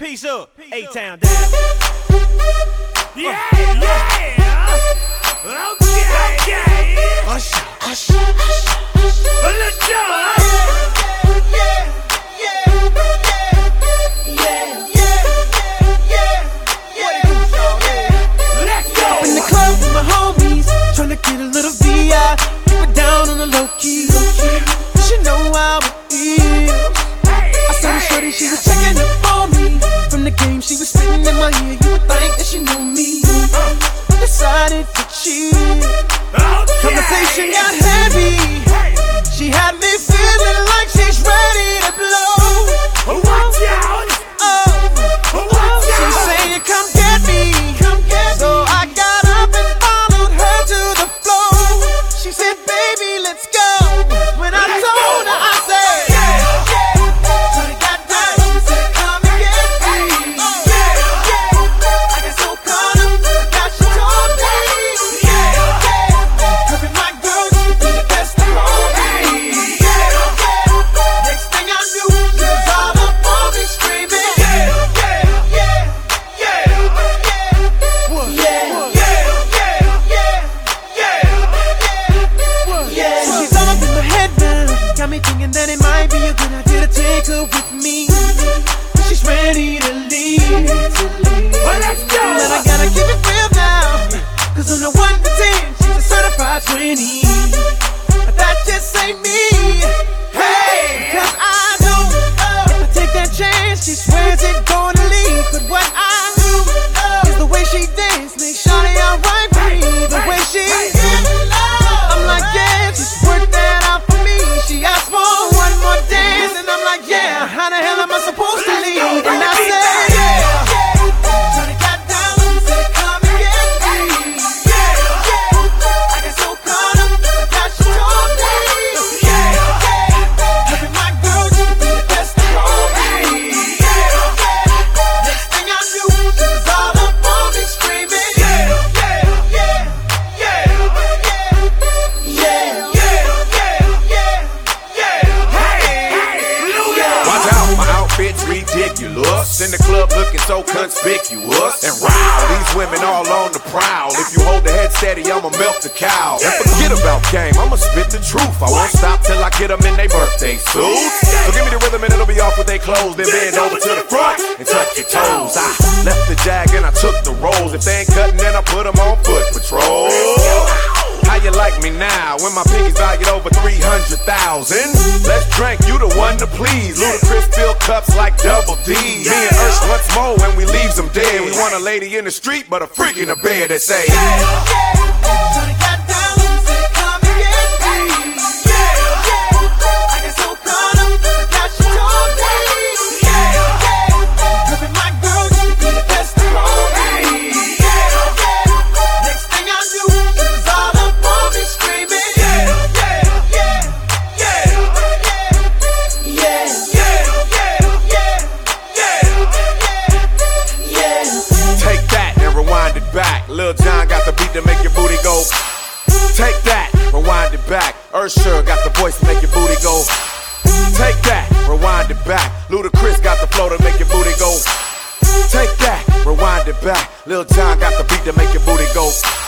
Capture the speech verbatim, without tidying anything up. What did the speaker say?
Peace up, A-Town down. Yeah, yeah. Okay, okay. Hush, hush, hush. Let's go. Tryna get a little V I, keep it down on the low key. She know how it feels. I saw the shorty, she was checking up on me. From the game, she was spitting in my ear. You would think that she knew me. I decided to cheat. Conversation got heavy. She had me feeling like she's ready to blow. Watch out! Oh, Watch she out! saying, "Come get me, come get me." So I got up and followed her to the floor. She said, "Baby, let's go." When I told her, I said, "Yeah, yeah." Shorty got down, she said, "Come and get me." Yeah, yeah. I got so caught up, I got she told me. Yeah, yeah. Cause with my girl, you could be the best of all me. Yeah, yeah. Next thing I knew, she was all up on me screaming. Yeah, yeah, yeah, yeah, yeah, yeah, yeah, yeah. So she's all up in my head now, got me thinking that it might be a good idea to take her with me. She's ready to leave. Well, let's go. But I gotta keep it real now, cause on the one to ten, she's a certified twenty. But that just ain't me. Hey, cause I know if I take that chance, she swears it's gonna leave. But what I do is the way she dance makes shawty alright for me. The way she I'm like, yeah, just work that out for me. She asked for one more dance, and I'm like, yeah, how the hell am I supposed to leave? And I said, yeah. Shawty got down, said, "Come and get me." Yeah, yeah. I got so caught up, I got she told me. Yeah, yeah. Look at my girl, you could be the best of all me. Yeah, yeah. Next thing I knew, she was all up on me screaming. Yeah, yeah, yeah, yeah, yeah, yeah, yeah, yeah. Watch out, my outfit's ridiculous. In the club looking so conspicuous. And wow, these women all on the prowl. If you hold the head steady, I'ma milk the cow. And forget about game, I'ma spit the truth. I won't stop till I get them in their birthday suits. So give me the rhythm and it'll be off with they clothes. Then bend over to the front and touch your toes. I left the jag and I took the rolls. If they ain't cutting, then I put them on foot patrol. How you like me now when my pinky's valued over three hundred thousand? Let's drink, you the one to please. Ludacris fill cups like double D. Me and Ursh once more when we leaves them dead. We want a lady in the street, but a freak in the bed that say, Yeah, yeah. Shawty got down, said, "Come and get me." Yeah, yeah. I got so caught up, I got she told me. Yeah, yeah. Cause with my girl, you could be the best of all me. Yeah, yeah. Next thing I knew, she was all up on me screaming. Yeah, yeah, yeah, yeah, yeah, yeah, yeah, yeah, yeah. take that and rewind it back. Lil Jon got the beat to make your booty go. Take that, rewind it back. Usher got the voice to make your booty go. Take that, rewind it back. Ludacris got the flow to make your booty go. Take that, rewind it back. Lil Jon got the beat to make your booty go.